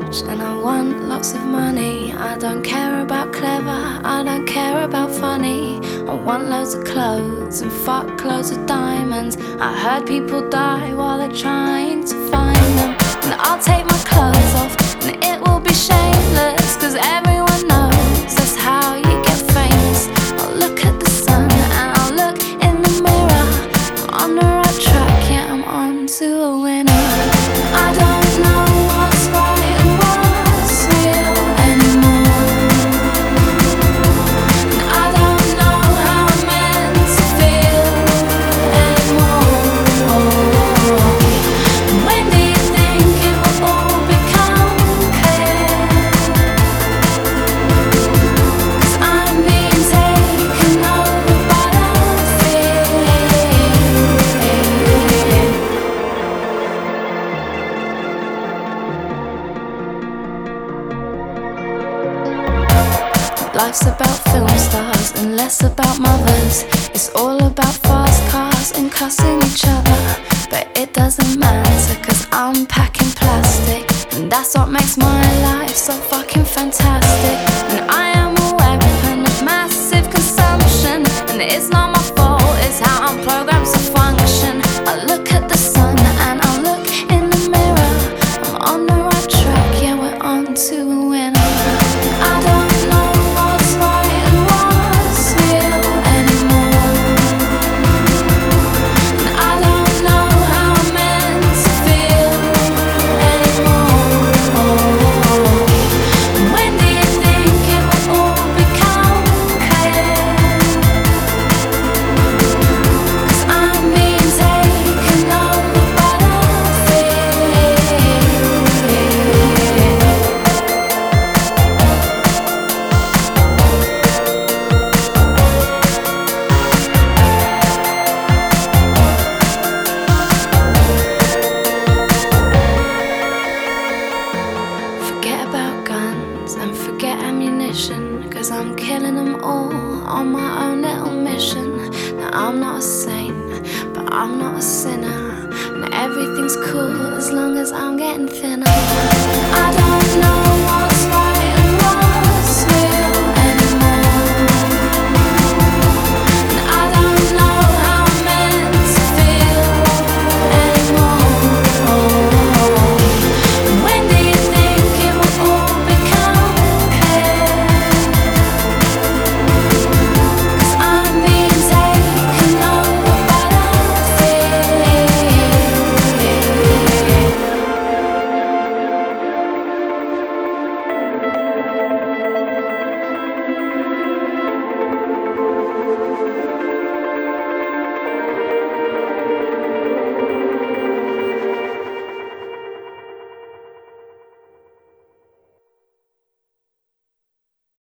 rich and I want lots of money. I don't care about clever, I don't care about funny. I want loads of clothes and fuck loads of diamonds. I heard people die while they're trying to find them. And I'll take my clothes off and it will be shameless, cause everyone knows that's how you get famous. I'll look at the sun and I'll look in the mirror. I'm on the right track, yeah, I'm on to a winner. I don't know what's right and what's real anymore. And I don't know how I'm meant to feel anymore. And when do you think it will all become clear? 'Cause I'm being taken over by the fear. Life's about film stars and less about mothers. It's all about fast cars and cussing each other. But it doesn't matter, cause I'm packing plastic, and that's what makes my life so fucking fantastic. And I am a weapon of massive consumption, and it's not my fault, it's how I'm programmed to function. I look at the sun and I look in the mirror. I'm on the right track, yeah, we're on to a winner. I don't know what's right and what's real anymore. And I don't know how I'm meant to feel anymore. And when do you think it will all become clear? 'Cause I'm being taken over by the fear. Forget about guns and forget ammunition, 'cause I'm killing them all on my own little mission. Now I'm not a saint, but I'm not a sinner, and everything's cool as long as I'm getting thinner. I don't